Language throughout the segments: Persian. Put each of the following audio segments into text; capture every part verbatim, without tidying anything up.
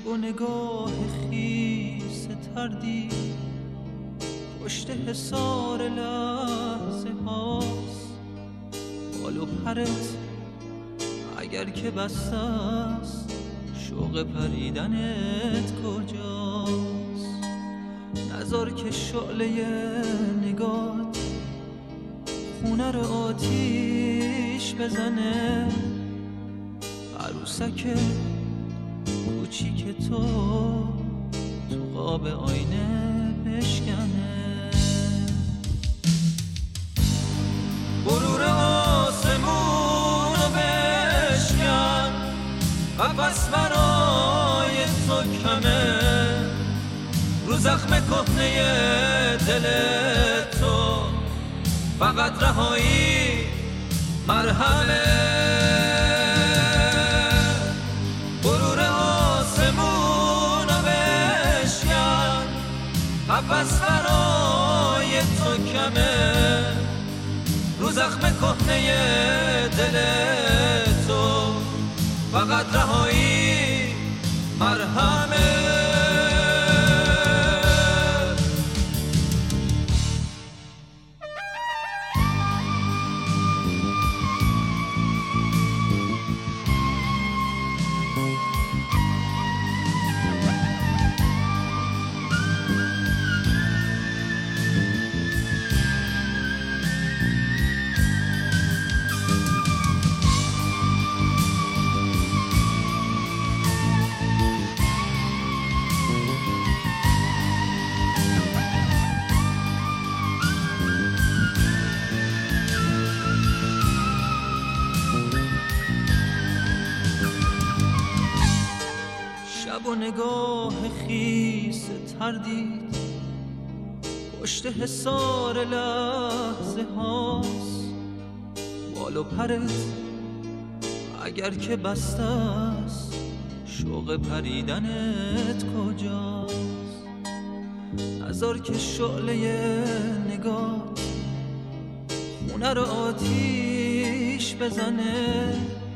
شب و نگاه خیس تردی پشت حصار لحظه هاست. بال و پرت اگر که بسته است، شوق پریدنت کجاست؟ نذار که شعله نگات خونه رو آتیش بزنه، عروسک کوچیک تو تو قاب آینه بشکنه. غرور آسمون رو بشکن، قفس برای تو کمه، رو زخم کهنه دل تو فقط رهایی مرهمه. غرور آسمون رو بشکن، قفس برای تو کمه، رو زخم کهنه دل تو فقط رهایی مرهمه. شب و نگاه خیس تردید پشت حصار لحظه هاست. بال و پرت اگر که بسته است، شوق پریدنت کجاست؟ نذار که شعله نگات خونه رو آتیش بزنه،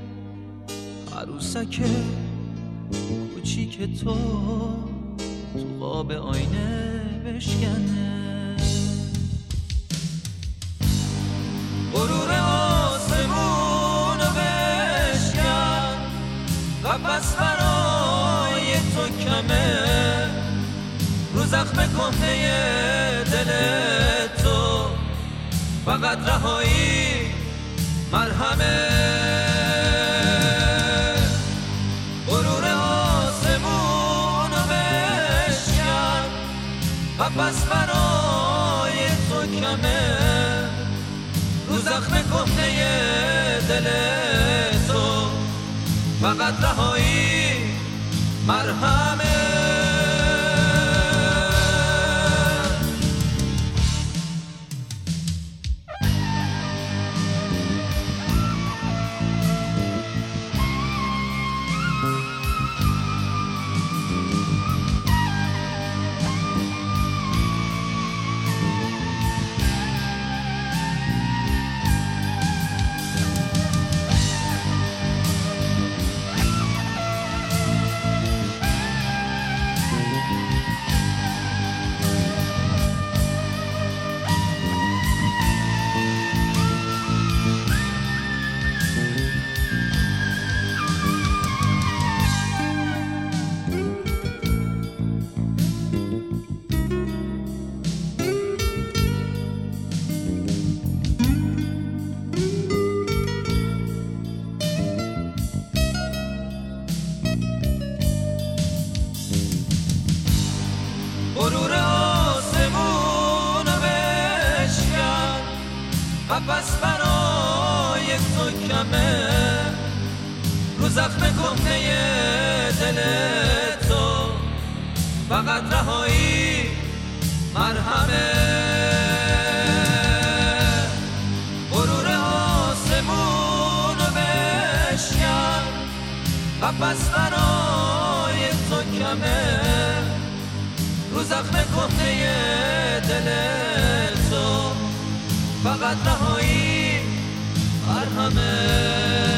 عروسک کوچیک تو تو قاب آینه بشکنه. غرور آسمون رو بشکن، قفس برای تو کمه، رو زخم کهنه دل تو فقط رهایی مرهمه. قفس برای تو کمه، رو زخم کهنه دل تو فقط رهایی مرهمه. غرور آسمون رو بشکن، قفس برای تو کمه، رو زخم کهنه دل تو فقط رهایی مرهمه. غرور آسمون رو بشکن، قفس برای تو کمه، رو زخم کهنه دل تو فقط رهایی مرهمه.